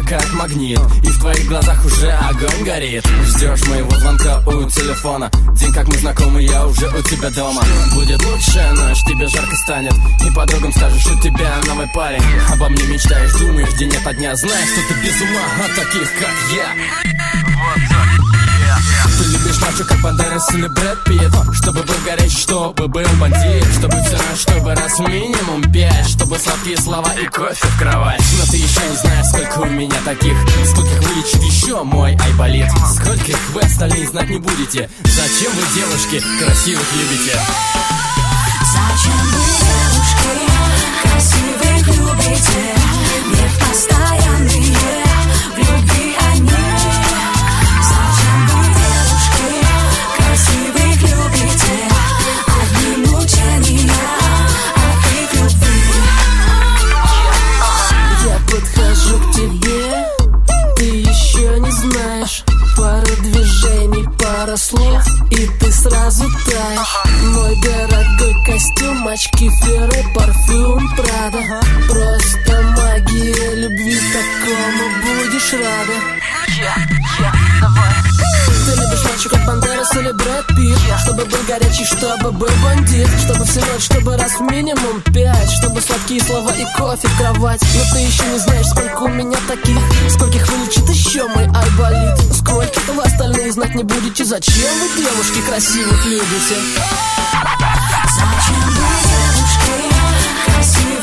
как магнит, и в твоих глазах уже огонь горит. Ждешь моего звонка у телефона. День, как мы знакомы, я уже у тебя дома. Будет лучшая ночь, тебе жарко станет, и подругам скажешь, у тебя новый парень. Обо мне мечтаешь, думаешь день ото дня. Знаешь, что ты без ума от таких, как я. Ты любишь мачо, как Бандерас или Брэд Питт, чтобы был горячий, чтобы был бандит, чтобы все ночь, чтобы раз минимум 5, чтобы сладкие слова и кофе в кровать. Но ты еще не знаешь, сколько у меня таких, скольких вылечит еще мой айболит, скольких вы остальные знать не будете. Зачем вы, девушки, красивых любите? Зачем вы, девушки, красивых любите? Не в постоянные в любви они. Зачем вы, девушки, красивых любите? Одни мучения от их любви. Я подхожу к тебе, ты еще не знаешь. Пара движений, пара слов, и ты сразу таешь. Мой дорогой костюм, очки Ферре, парфюм Прада. Просто магия любви, такому будешь рада. Ты любишь мальчик, как Бандерас или Брэд Питт, чтобы был горячий, чтобы был бандит, чтобы всю ночь, чтобы раз минимум 5, чтобы сладкие слова и кофе в кровать. Но ты еще не знаешь, сколько у меня таких, скольких вылечит еще мой айболит, сколько вы остальные знать не будете. Зачем вы, девушки, красивых любите? Зачем вы, девушки, красивых